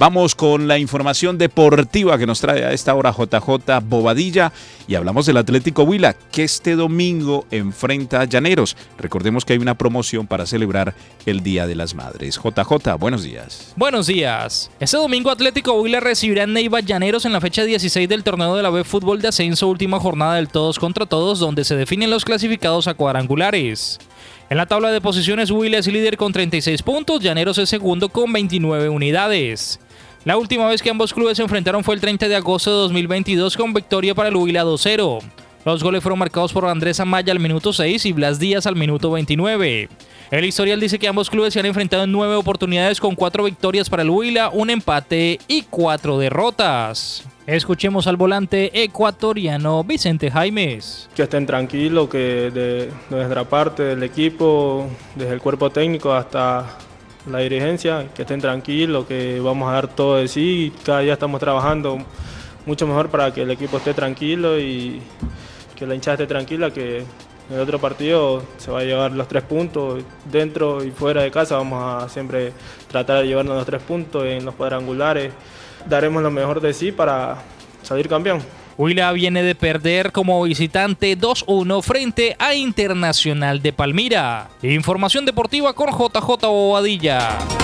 Vamos con la información deportiva que nos trae a esta hora JJ Bobadilla y hablamos del Atlético Huila, que este domingo enfrenta a Llaneros. Recordemos que hay una promoción para celebrar el Día de las Madres. JJ, buenos días. Buenos días. Este domingo Atlético Huila recibirá en Neiva Llaneros en la fecha 16 del torneo de la B Fútbol de Ascenso, última jornada del todos contra todos, donde se definen los clasificados a cuadrangulares. En la tabla de posiciones, Huila es líder con 36 puntos, Llaneros es segundo con 29 unidades. La última vez que ambos clubes se enfrentaron fue el 30 de agosto de 2022 con victoria para el Huila 2-0. Los goles fueron marcados por Andrés Amaya al minuto 6 y Blas Díaz al minuto 29. El historial dice que ambos clubes se han enfrentado en 9 oportunidades con 4 victorias para el Huila, un empate y 4 derrotas. Escuchemos al volante ecuatoriano Vicente Jaimes. Que estén tranquilos, que de nuestra parte del equipo, desde el cuerpo técnico hasta la dirigencia, que estén tranquilos, que vamos a dar todo de sí. Cada día estamos trabajando mucho mejor para que el equipo esté tranquilo y que la hinchada esté tranquila, que en el otro partido se va a llevar los 3 puntos. Dentro y fuera de casa vamos a siempre tratar de llevarnos los 3 puntos en los cuadrangulares. Daremos lo mejor de sí para salir campeón. Huila viene de perder como visitante 2-1 frente a Internacional de Palmira. Información deportiva con JJ Bobadilla.